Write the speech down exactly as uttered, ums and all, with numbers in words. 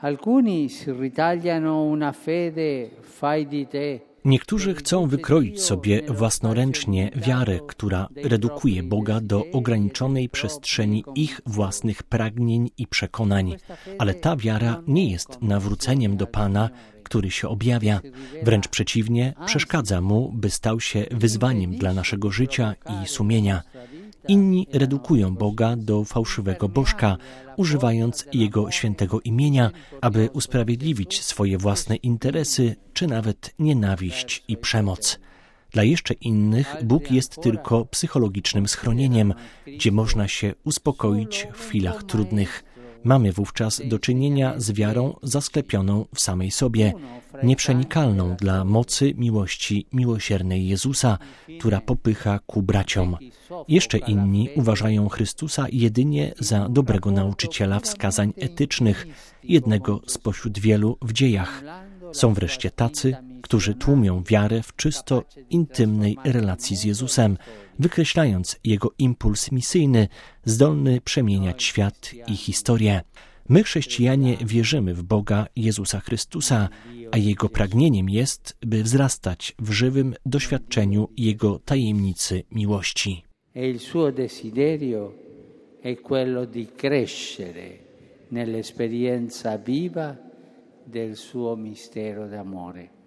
Alcuni si ritagliano una fede fai di te. Niektórzy chcą wykroić sobie własnoręcznie wiarę, która redukuje Boga do ograniczonej przestrzeni ich własnych pragnień i przekonań. Ale ta wiara nie jest nawróceniem do Pana, który się objawia. Wręcz przeciwnie, przeszkadza Mu, by stał się wyzwaniem dla naszego życia i sumienia. Inni redukują Boga do fałszywego bożka, używając Jego świętego imienia, aby usprawiedliwić swoje własne interesy, czy nawet nienawiść i przemoc. Dla jeszcze innych Bóg jest tylko psychologicznym schronieniem, gdzie można się uspokoić w chwilach trudnych. Mamy wówczas do czynienia z wiarą zasklepioną w samej sobie, nieprzenikalną dla mocy miłości miłosiernej Jezusa, która popycha ku braciom. Jeszcze inni uważają Chrystusa jedynie za dobrego nauczyciela wskazań etycznych, jednego spośród wielu w dziejach. Są wreszcie tacy, którzy tłumią wiarę w czysto intymnej relacji z Jezusem, wykreślając Jego impuls misyjny, zdolny przemieniać świat i historię. My, chrześcijanie, wierzymy w Boga Jezusa Chrystusa, a Jego pragnieniem jest, by wzrastać w żywym doświadczeniu Jego tajemnicy miłości. E il suo desiderio è quello di crescere nell'esperienza viva del suo mistero d'amore.